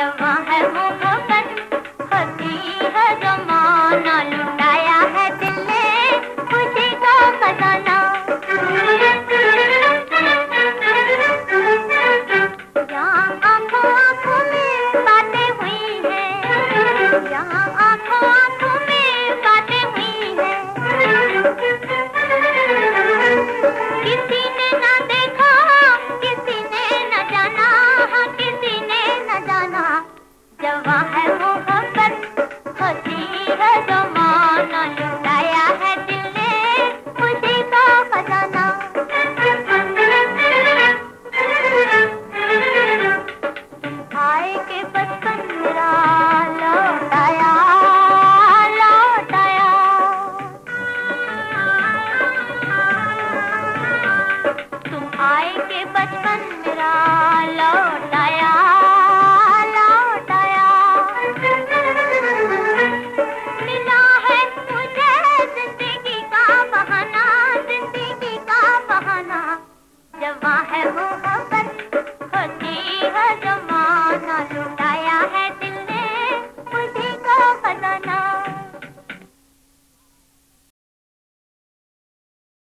जवां है मोहब्बत, हंसी है जमाना, लुटाया है दिल ने खुशी का खजाना। यहाँ आंखों आंखों में बातें हुई हैं, यहाँ आंखों आंखों में बातें हुई हैं। किसी ने ना देखा, किसी ने न जाना, हाँ किसी ने न जाना। जवां है मोहब्बत, हंसी है जमाना, लुटाया है दिल ने खुशी का खजाना। आए के बचपन मेरा लौट आया, लौट आया। तुम आए के बचपन